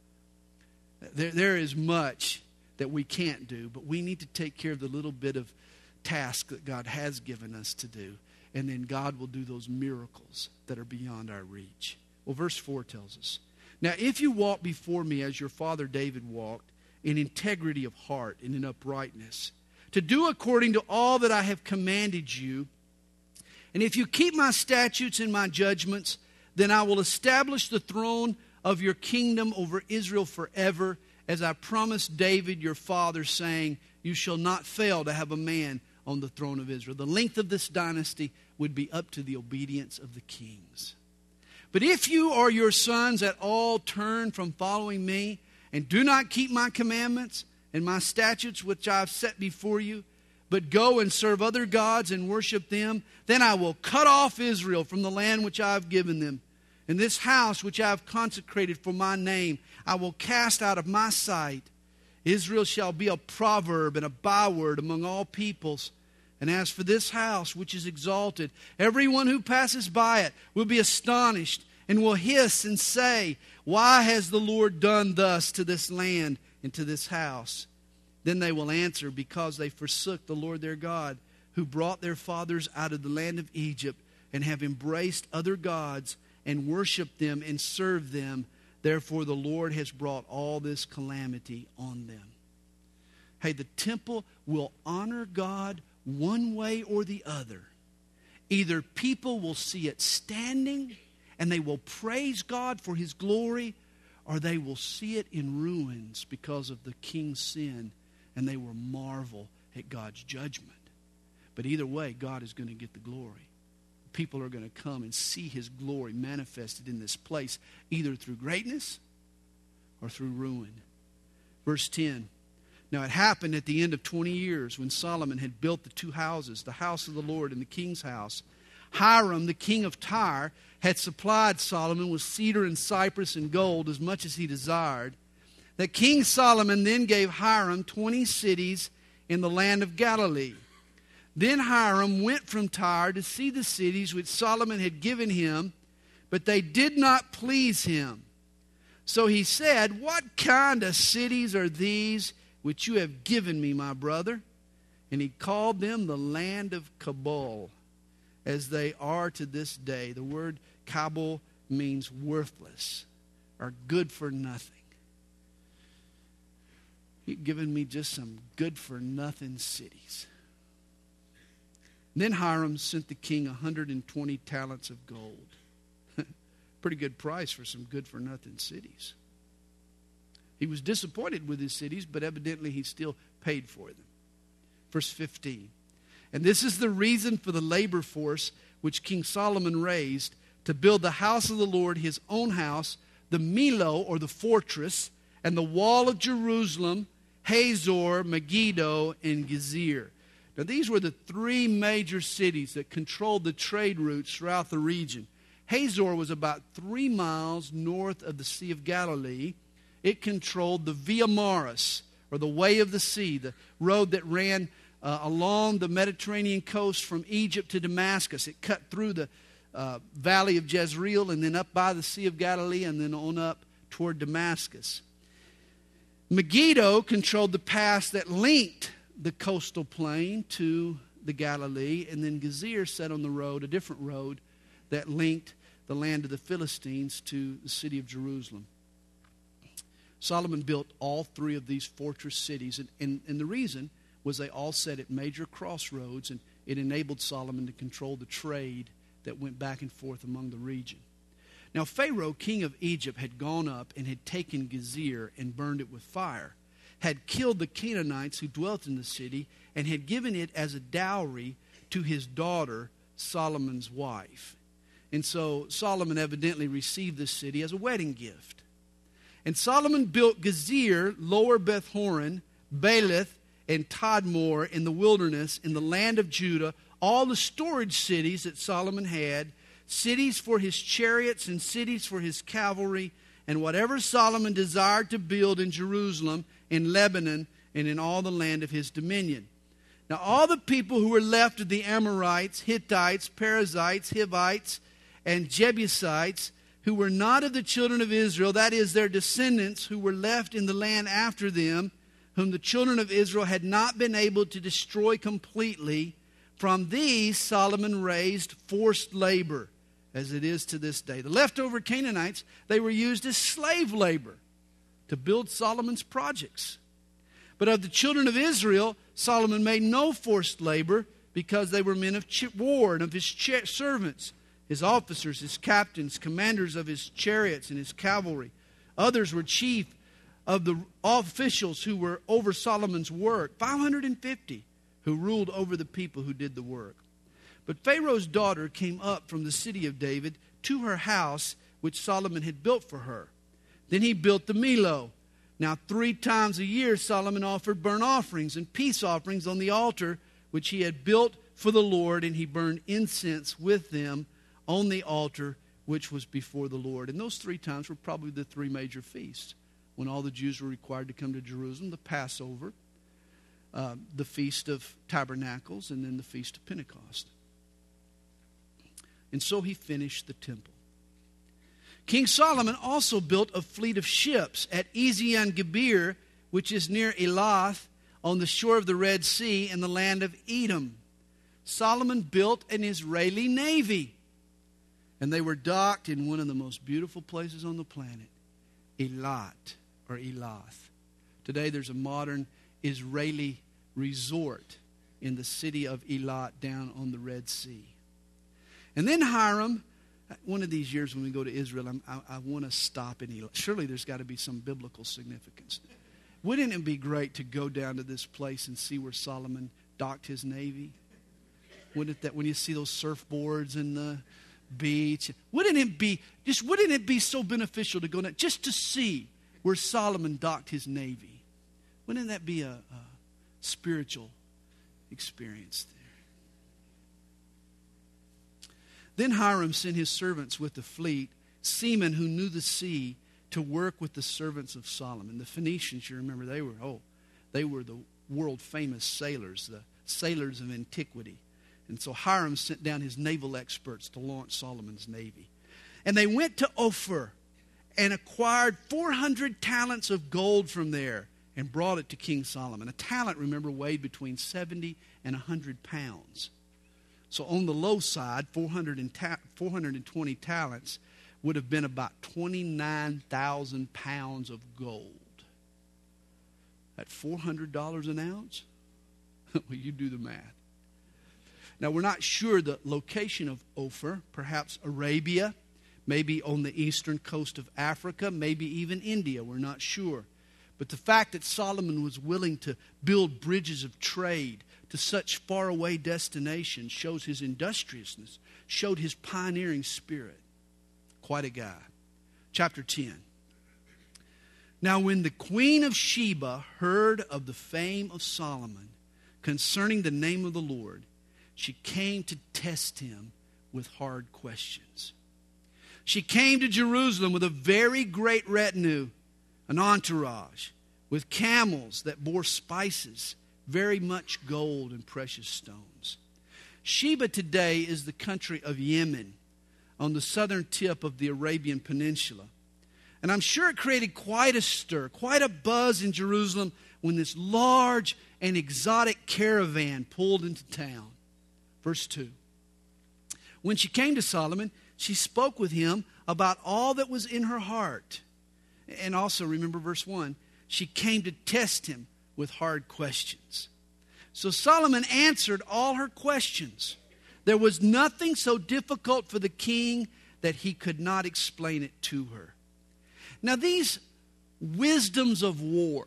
There is much that we can't do, but we need to take care of the little bit of task that God has given us to do. And then God will do those miracles that are beyond our reach. Well, verse 4 tells us, now if you walk before me as your father David walked, in integrity of heart and in uprightness, to do according to all that I have commanded you, and if you keep my statutes and my judgments, then I will establish the throne of your kingdom over Israel forever, as I promised David your father, saying, you shall not fail to have a man on the throne of Israel. The length of this dynasty would be up to the obedience of the kings. But if you or your sons at all turn from following me and do not keep my commandments and my statutes which I have set before you, but go and serve other gods and worship them, then I will cut off Israel from the land which I have given them. And this house which I have consecrated for my name, I will cast out of my sight. Israel shall be a proverb and a byword among all peoples. And as for this house which is exalted, everyone who passes by it will be astonished and will hiss and say, why has the Lord done thus to this land and to this house? Then they will answer, because they forsook the Lord their God, who brought their fathers out of the land of Egypt, and have embraced other gods and worshiped them and served them. Therefore the Lord has brought all this calamity on them. Hey, the temple will honor God one way or the other. Either people will see it standing and they will praise God for his glory, or they will see it in ruins because of the king's sin, and they will marvel at God's judgment. But either way, God is going to get the glory. People are going to come and see his glory manifested in this place, either through greatness or through ruin. Verse 10. Now it happened at the end of 20 years, when Solomon had built the two houses, the house of the Lord and the king's house. Hiram, the king of Tyre, had supplied Solomon with cedar and cypress and gold, as much as he desired. That King Solomon then gave Hiram 20 cities in the land of Galilee. Then Hiram went from Tyre to see the cities which Solomon had given him, but they did not please him. So he said, "What kind of cities are these which you have given me, my brother?" And he called them the land of Cabul, as they are to this day. The word Cabul means worthless or good for nothing. He'd given me just some good for nothing cities. Then Hiram sent the king 120 talents of gold. Pretty good price for some good for nothing cities. He was disappointed with his cities, but evidently he still paid for them. Verse 15. And this is the reason for the labor force which King Solomon raised to build the house of the Lord, his own house, the Millo, or the fortress, and the wall of Jerusalem, Hazor, Megiddo, and Gezer. Now these were the three major cities that controlled the trade routes throughout the region. Hazor was about 3 miles north of the Sea of Galilee. It controlled the Via Maris, or the Way of the Sea, the road that ran along the Mediterranean coast from Egypt to Damascus. It cut through the valley of Jezreel and then up by the Sea of Galilee and then on up toward Damascus. Megiddo controlled the pass that linked the coastal plain to the Galilee, and then Gezer sat on the road, a different road, that linked the land of the Philistines to the city of Jerusalem. Solomon built all three of these fortress cities, and the reason was they all sat at major crossroads, and it enabled Solomon to control the trade that went back and forth among the region. Now Pharaoh, king of Egypt, had gone up and had taken Gezer and burned it with fire, had killed the Canaanites who dwelt in the city, and had given it as a dowry to his daughter, Solomon's wife. And so Solomon evidently received this city as a wedding gift. And Solomon built Gezer, Lower Beth Horon, Baalath, and Tadmor in the wilderness, in the land of Judah, all the storage cities that Solomon had, cities for his chariots and cities for his cavalry, and whatever Solomon desired to build in Jerusalem, in Lebanon, and in all the land of his dominion. Now all the people who were left of the Amorites, Hittites, Perizzites, Hivites, and Jebusites, who were not of the children of Israel, that is, their descendants who were left in the land after them, whom the children of Israel had not been able to destroy completely, from these Solomon raised forced labor, as it is to this day. The leftover Canaanites, they were used as slave labor to build Solomon's projects. But of the children of Israel, Solomon made no forced labor, because they were men of war and of his servants, his officers, his captains, commanders of his chariots and his cavalry. Others were chief of the officials who were over Solomon's work, 550, who ruled over the people who did the work. But Pharaoh's daughter came up from the city of David to her house, which Solomon had built for her. Then he built the Millo. Now 3 times a year Solomon offered burnt offerings and peace offerings on the altar which he had built for the Lord, and he burned incense with them on the altar which was before the Lord. And those 3 times were probably the 3 major feasts when all the Jews were required to come to Jerusalem: the Passover, the Feast of Tabernacles, and then the Feast of Pentecost. And so he finished the temple. King Solomon also built a fleet of ships at Ezion-Geber, which is near Elath, on the shore of the Red Sea in the land of Edom. Solomon built an Israeli navy, and they were docked in one of the most beautiful places on the planet, Eilat, or Elath. Today there's a modern Israeli resort in the city of Elat down on the Red Sea. And then Hiram, one of these years when we go to Israel, I want to stop in Elat. Surely there's got to be some biblical significance. Wouldn't it be great to go down to this place and see where Solomon docked his navy? Wouldn't that, when you see those surfboards in the beach, wouldn't it be so beneficial to go down just to see where Solomon docked his navy? Wouldn't that be a spiritual experience there? Then Hiram sent his servants with the fleet, seamen who knew the sea, to work with the servants of Solomon. The Phoenicians, you remember, they were the world famous sailors, the sailors of antiquity. And so Hiram sent down his naval experts to launch Solomon's navy. And they went to Ophir and acquired 400 talents of gold from there and brought it to King Solomon. A talent, remember, weighed between 70 and 100 pounds. So on the low side, 420 talents would have been about 29,000 pounds of gold. At $400 an ounce? Well, you do the math. Now, we're not sure the location of Ophir, perhaps Arabia, maybe on the eastern coast of Africa, maybe even India. We're not sure. But the fact that Solomon was willing to build bridges of trade to such faraway destinations shows his industriousness, showed his pioneering spirit. Quite a guy. Chapter 10. Now when the queen of Sheba heard of the fame of Solomon concerning the name of the Lord, she came to test him with hard questions. She came to Jerusalem with a very great retinue, an entourage, with camels that bore spices, very much gold and precious stones. Sheba today is the country of Yemen, on the southern tip of the Arabian Peninsula. And I'm sure it created quite a stir, quite a buzz in Jerusalem when this large and exotic caravan pulled into town. Verse 2. When she came to Solomon, she spoke with him about all that was in her heart. And also, remember verse 1, she came to test him with hard questions. So Solomon answered all her questions. There was nothing so difficult for the king that he could not explain it to her. Now these wisdoms of war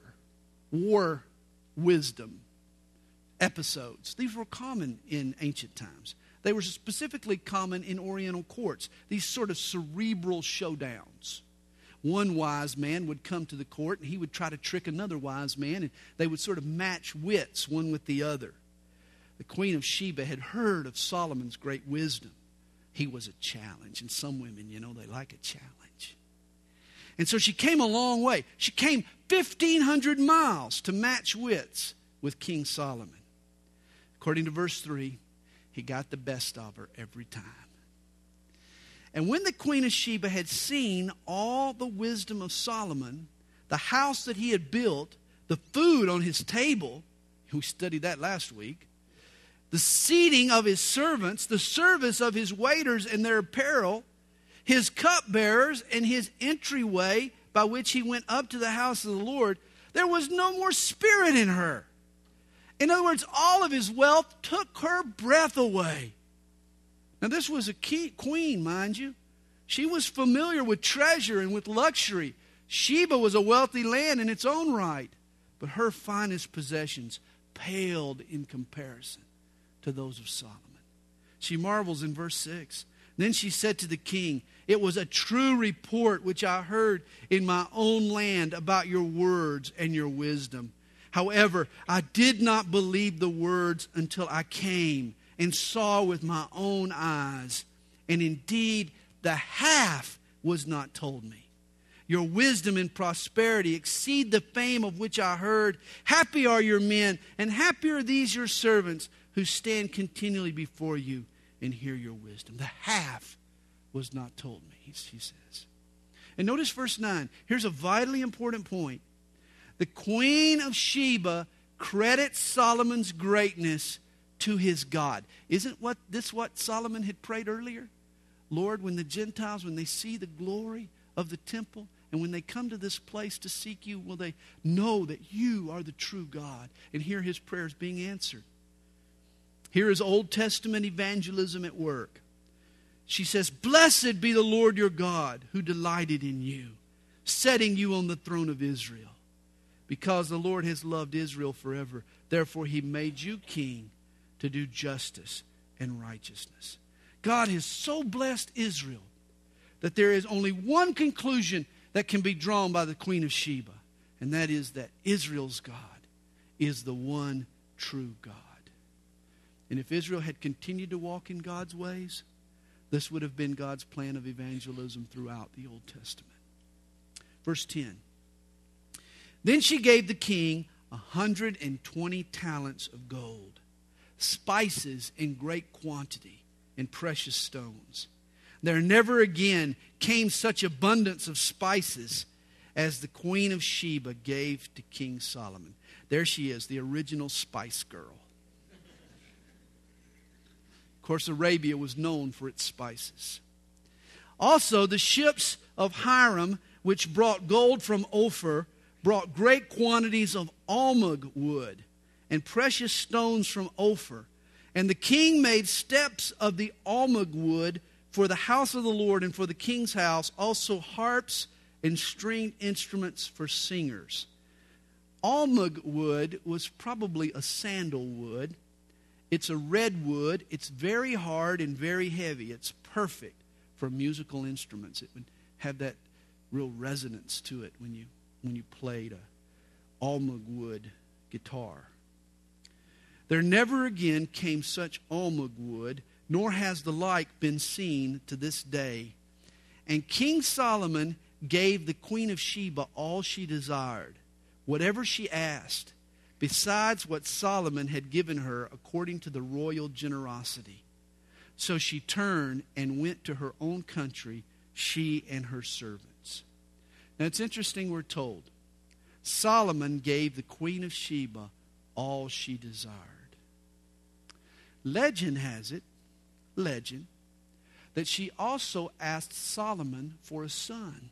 wisdom episodes, these were common in ancient times. They were specifically common in Oriental courts, these sort of cerebral showdowns. One wise man would come to the court and he would try to trick another wise man, and they would sort of match wits one with the other. The queen of Sheba had heard of Solomon's great wisdom. He was a challenge, and some women, they like a challenge. And so she came a long way. She came 1,500 miles to match wits with King Solomon. According to verse 3, he got the best of her every time. And when the queen of Sheba had seen all the wisdom of Solomon, the house that he had built, the food on his table, we studied that last week, the seating of his servants, the service of his waiters and their apparel, his cupbearers and his entryway by which he went up to the house of the Lord, there was no more spirit in her. In other words, all of his wealth took her breath away. Now this was a queen, mind you. She was familiar with treasure and with luxury. Sheba was a wealthy land in its own right, but her finest possessions paled in comparison to those of Solomon. She marvels in verse 6. Then she said to the king, "It was a true report which I heard in my own land about your words and your wisdom. However, I did not believe the words until I came and saw with my own eyes. And indeed, the half was not told me. Your wisdom and prosperity exceed the fame of which I heard. Happy are your men, and happy are these your servants who stand continually before you and hear your wisdom. The half was not told me," she says. And notice verse 9. Here's a vitally important point. The queen of Sheba credits Solomon's greatness to his God. Isn't this what Solomon had prayed earlier? Lord, when the Gentiles, when they see the glory of the temple, and when they come to this place to seek you, will they know that you are the true God and hear his prayers being answered? Here is Old Testament evangelism at work. She says, "Blessed be the Lord your God, who delighted in you, setting you on the throne of Israel. Because the Lord has loved Israel forever, therefore he made you king to do justice and righteousness." God has so blessed Israel that there is only one conclusion that can be drawn by the Queen of Sheba, and that is that Israel's God is the one true God. And if Israel had continued to walk in God's ways, this would have been God's plan of evangelism throughout the Old Testament. Verse 10. Then she gave the king 120 talents of gold, spices in great quantity, and precious stones. There never again came such abundance of spices as the Queen of Sheba gave to King Solomon. There she is, the original Spice Girl. Of course, Arabia was known for its spices. Also, the ships of Hiram, which brought gold from Ophir, brought great quantities of almug wood and precious stones from Ophir. And the king made steps of the almug wood for the house of the Lord and for the king's house, also harps and stringed instruments for singers. Almug wood was probably a sandalwood. It's a red wood. It's very hard and very heavy. It's perfect for musical instruments. It would have that real resonance to it when you played a almug wood guitar. There never again came such almug wood, nor has the like been seen to this day. And King Solomon gave the Queen of Sheba all she desired, whatever she asked, besides what Solomon had given her according to the royal generosity. So she turned and went to her own country, she and her servants. Now it's interesting, we're told Solomon gave the Queen of Sheba all she desired. Legend has it, that she also asked Solomon for a son.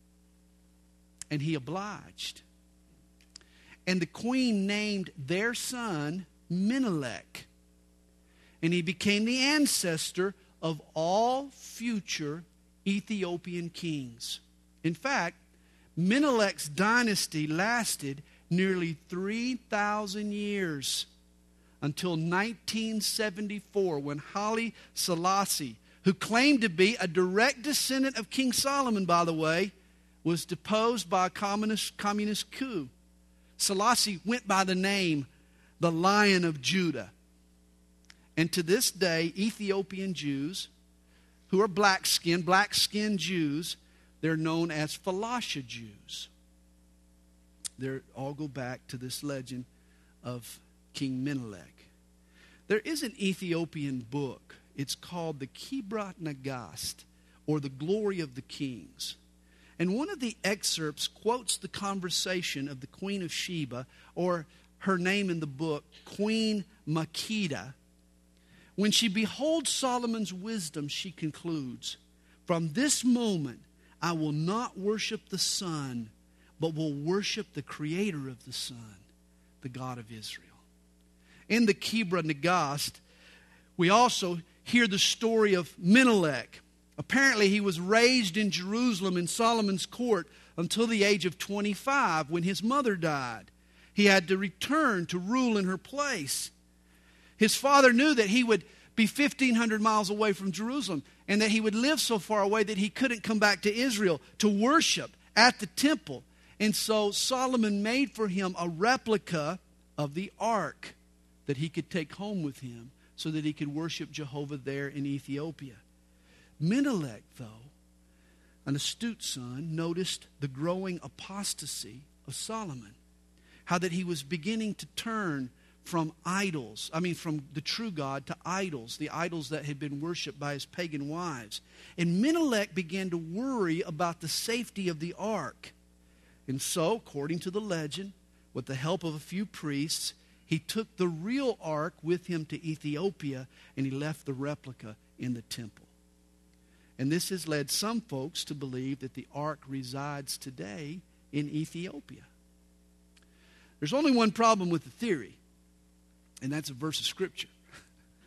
And he obliged. And the queen named their son Menelik. And he became the ancestor of all future Ethiopian kings. In fact, Menelik's dynasty lasted nearly 3,000 years until 1974, when Haile Selassie, who claimed to be a direct descendant of King Solomon, by the way, was deposed by a communist coup. Selassie went by the name the Lion of Judah. And to this day, Ethiopian Jews, who are black-skinned Jews, they're known as Falasha Jews. They all go back to this legend of King Menelik. There is an Ethiopian book. It's called the Kibrat Nagast, or the Glory of the Kings. And one of the excerpts quotes the conversation of the Queen of Sheba, or her name in the book, Queen Makeda. When she beholds Solomon's wisdom, she concludes, "From this moment I will not worship the sun, but will worship the creator of the sun, the God of Israel." In the Kibra Nagast, we also hear the story of Menelik. Apparently, he was raised in Jerusalem in Solomon's court until the age of 25 when his mother died. He had to return to rule in her place. His father knew that he would be 1,500 miles away from Jerusalem and that he would live so far away that he couldn't come back to Israel to worship at the temple. And so Solomon made for him a replica of the ark that he could take home with him so that he could worship Jehovah there in Ethiopia. Menelik, though, an astute son, noticed the growing apostasy of Solomon. How that he was beginning to turn from the true God to idols, the idols that had been worshipped by his pagan wives. And Menelik began to worry about the safety of the ark. And so, according to the legend, with the help of a few priests, he took the real ark with him to Ethiopia, and he left the replica in the temple. And this has led some folks to believe that the ark resides today in Ethiopia. There's only one problem with the theory, and that's a verse of Scripture.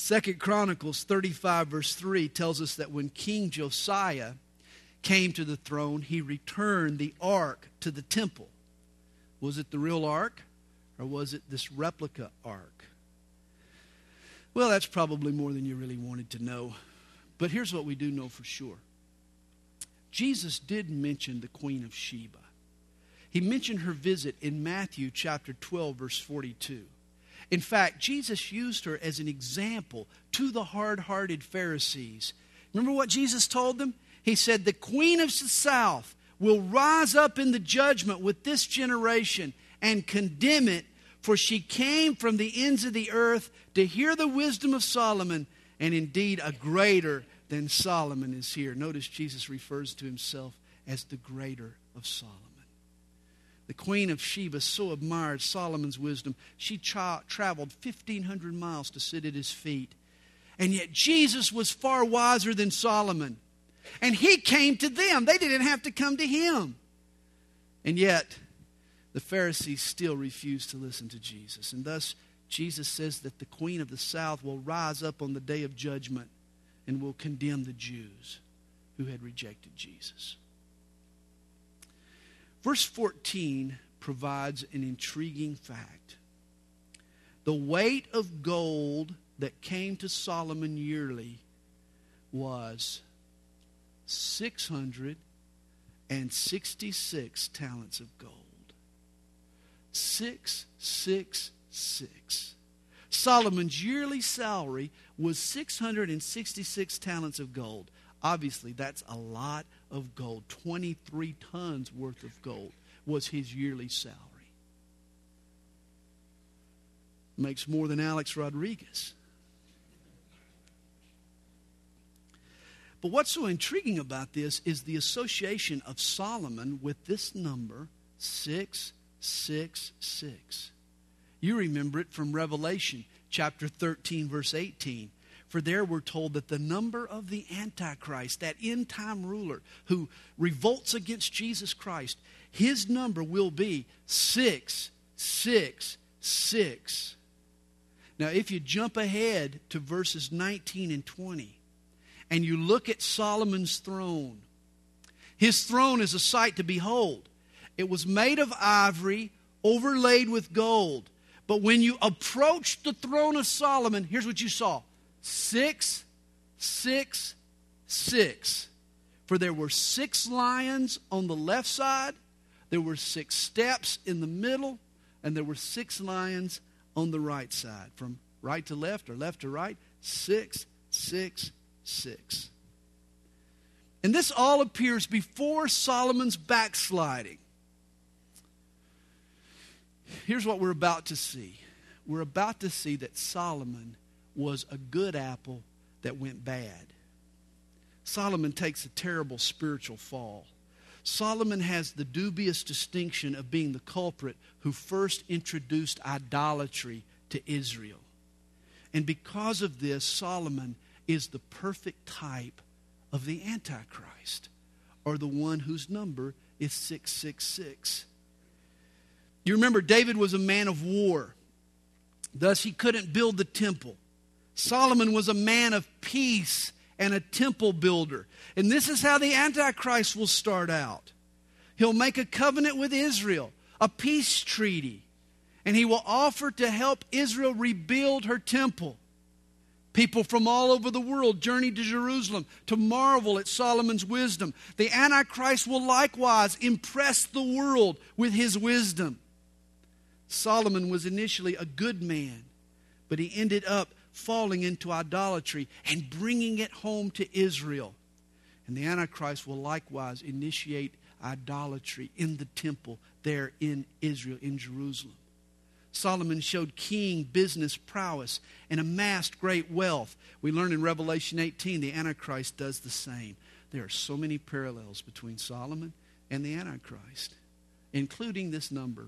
2 Chronicles 35 verse 3 tells us that when King Josiah came to the throne, he returned the ark to the temple. Was it the real ark, or was it this replica ark? Well, that's probably more than you really wanted to know. But here's what we do know for sure. Jesus did mention the Queen of Sheba. He mentioned her visit in Matthew chapter 12, verse 42. In fact, Jesus used her as an example to the hard-hearted Pharisees. Remember what Jesus told them? He said, the Queen of the South will rise up in the judgment with this generation and condemn it, for she came from the ends of the earth to hear the wisdom of Solomon, and indeed a greater than Solomon is here. Notice Jesus refers to himself as the greater of Solomon. The Queen of Sheba so admired Solomon's wisdom, she traveled 1,500 miles to sit at his feet. And yet Jesus was far wiser than Solomon. And he came to them. They didn't have to come to him. And yet, the Pharisees still refused to listen to Jesus. And thus, Jesus says that the Queen of the South will rise up on the day of judgment and will condemn the Jews who had rejected Jesus. Verse 14 provides an intriguing fact. The weight of gold that came to Solomon yearly was 666 talents of gold. 666. Solomon's yearly salary was 666 talents of gold. Obviously, that's a lot of gold. 23 tons worth of gold was his yearly salary. Makes more than Alex Rodriguez. But what's so intriguing about this is the association of Solomon with this number, 666. You remember it from Revelation chapter 13, verse 18. For there we're told that the number of the Antichrist, that end-time ruler who revolts against Jesus Christ, his number will be 666. Now, if you jump ahead to verses 19 and 20, and you look at Solomon's throne, his throne is a sight to behold. It was made of ivory, overlaid with gold. But when you approached the throne of Solomon, here's what you saw. 666. For there were 6 lions on the left side, there were 6 steps in the middle, and there were 6 lions on the right side. From right to left or left to right, 666. And this all appears before Solomon's backsliding. Here's what we're about to see. We're about to see that Solomon was a good apple that went bad. Solomon takes a terrible spiritual fall. Solomon has the dubious distinction of being the culprit who first introduced idolatry to Israel. And because of this, Solomon is the perfect type of the Antichrist, or the one whose number is 666. You remember David was a man of war. Thus he couldn't build the temple. Solomon was a man of peace and a temple builder. And this is how the Antichrist will start out. He'll make a covenant with Israel, a peace treaty, and he will offer to help Israel rebuild her temple. People from all over the world journey to Jerusalem to marvel at Solomon's wisdom. The Antichrist will likewise impress the world with his wisdom. Solomon was initially a good man, but he ended up falling into idolatry and bringing it home to Israel. And the Antichrist will likewise initiate idolatry in the temple there in Israel, in Jerusalem. Solomon showed keen business prowess and amassed great wealth. We learn in Revelation 18 the Antichrist does the same. There are so many parallels between Solomon and the Antichrist, including this number,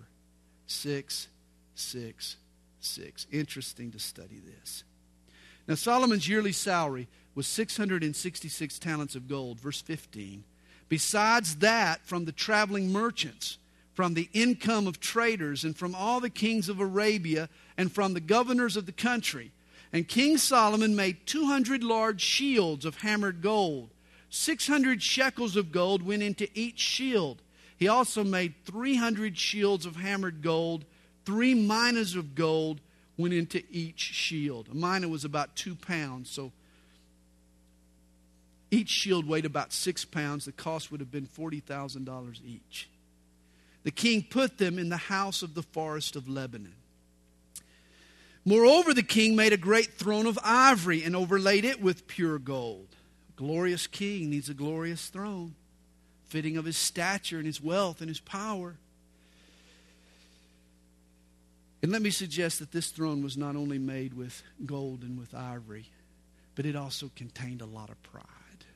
666. Interesting to study this. Now, Solomon's yearly salary was 666 talents of gold, verse 15. Besides that, from the traveling merchants, from the income of traders, and from all the kings of Arabia, and from the governors of the country. And King Solomon made 200 large shields of hammered gold. 600 shekels of gold went into each shield. He also made 300 shields of hammered gold. 3 minas of gold went into each shield. A mina was about 2 pounds, so each shield weighed about 6 pounds. The cost would have been $40,000 each. The king put them in the house of the forest of Lebanon. Moreover, the king made a great throne of ivory and overlaid it with pure gold. A glorious king needs a glorious throne, fitting of his stature and his wealth and his power. And let me suggest that this throne was not only made with gold and with ivory, but it also contained a lot of pride.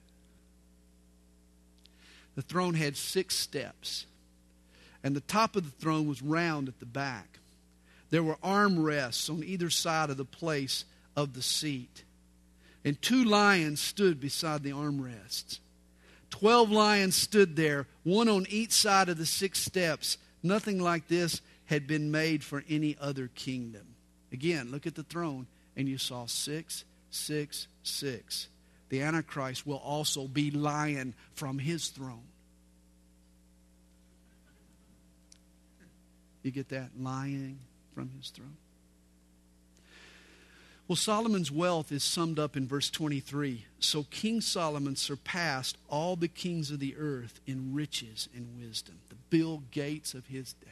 The throne had 6 steps, and the top of the throne was round at the back. There were armrests on either side of the place of the seat, and 2 lions stood beside the armrests. 12 lions stood there, one on each side of the 6 steps. Nothing like this had been made for any other kingdom. Again, look at the throne, and you saw 6, 6, 6. The Antichrist will also be lion from his throne. You get that? Lying from his throne. Well, Solomon's wealth is summed up in verse 23. So King Solomon surpassed all the kings of the earth in riches and wisdom. The Bill Gates of his day.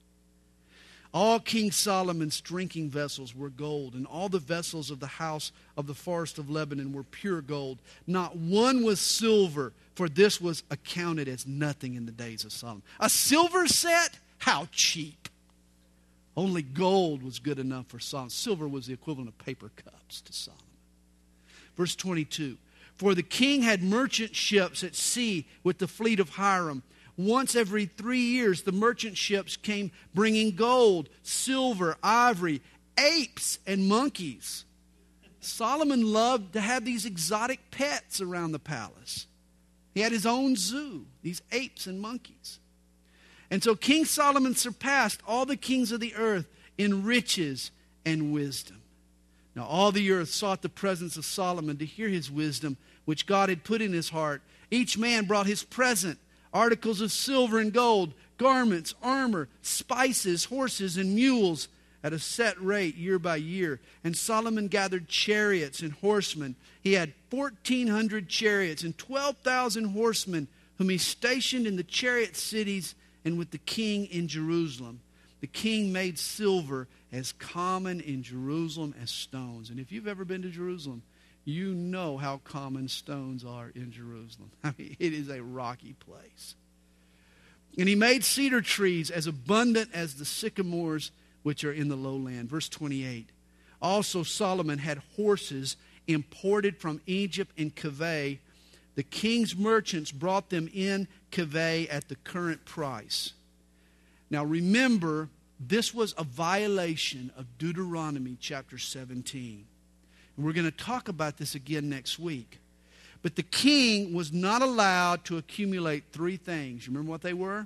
All King Solomon's drinking vessels were gold, and all the vessels of the house of the forest of Lebanon were pure gold. Not one was silver, for this was accounted as nothing in the days of Solomon. A silver set? How cheap. Only gold was good enough for Solomon. Silver was the equivalent of paper cups to Solomon. Verse 22. For the king had merchant ships at sea with the fleet of Hiram. Once every 3 years, the merchant ships came bringing gold, silver, ivory, apes, and monkeys. Solomon loved to have these exotic pets around the palace. He had his own zoo, these apes and monkeys. And so King Solomon surpassed all the kings of the earth in riches and wisdom. Now all the earth sought the presence of Solomon to hear his wisdom, which God had put in his heart. Each man brought his present, articles of silver and gold, garments, armor, spices, horses, and mules at a set rate year by year. And Solomon gathered chariots and horsemen. He had 1,400 chariots and 12,000 horsemen whom he stationed in the chariot cities and with the king in Jerusalem. The king made silver as common in Jerusalem as stones. And if you've ever been to Jerusalem, you know how common stones are in Jerusalem. I mean, it is a rocky place. And he made cedar trees as abundant as the sycamores which are in the lowland. Verse 28. Also Solomon had horses imported from Egypt in Kaveh. The king's merchants brought them in Kaveh at the current price. Now remember, this was a violation of Deuteronomy chapter 17. And we're going to talk about this again next week. But the king was not allowed to accumulate 3 things. You remember what they were?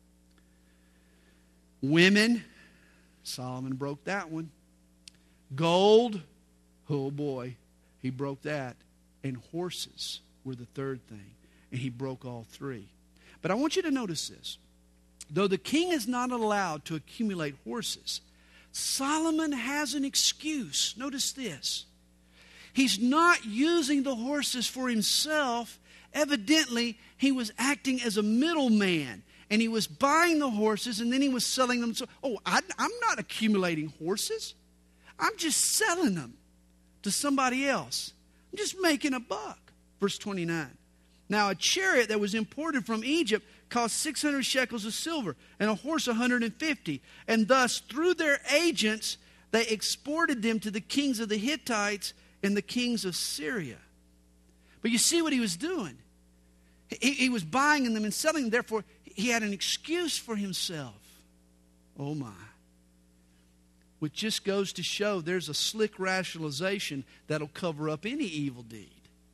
Women. Solomon broke that one. Gold. Oh boy, he broke that. And horses were the 3rd thing. And he broke all 3. But I want you to notice this. Though the king is not allowed to accumulate horses, Solomon has an excuse. Notice this. He's not using the horses for himself. Evidently, he was acting as a middleman. And he was buying the horses and then he was selling them. So, I'm not accumulating horses. I'm just selling them to somebody else. I'm just making a buck. Verse 29. Now a chariot that was imported from Egypt cost 600 shekels of silver and a horse 150. And thus through their agents they exported them to the kings of the Hittites and the kings of Syria. But you see what he was doing. He was buying them and selling them. Therefore, he had an excuse for himself. Oh my. Which just goes to show there's a slick rationalization that'll cover up any evil deed.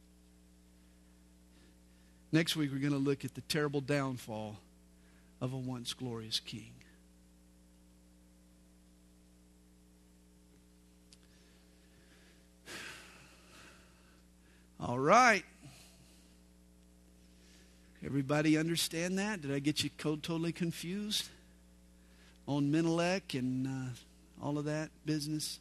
Next week, we're going to look at the terrible downfall of a once glorious king. All right. Everybody understand that? Did I get you totally confused on Menelek and all of that business?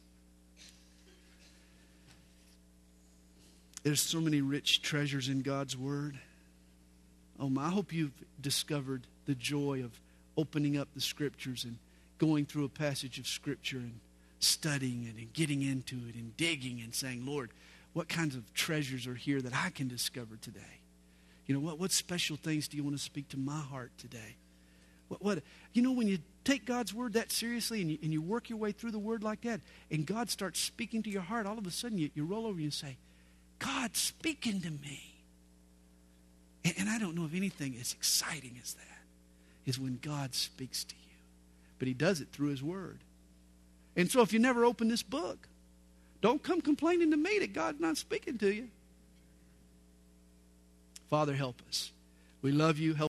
There's so many rich treasures in God's Word. I hope you've discovered the joy of opening up the Scriptures and going through a passage of Scripture and studying it and getting into it and digging and saying, Lord, what kinds of treasures are here that I can discover today? You know, what special things do you want to speak to my heart today? When you take God's Word that seriously and you work your way through the Word like that, and God starts speaking to your heart, all of a sudden you roll over and you say, God's speaking to me. And I don't know of anything as exciting as that, is when God speaks to you. But He does it through His Word. And so if you never open this book, don't come complaining to me that God's not speaking to you. Father, help us. We love you. Help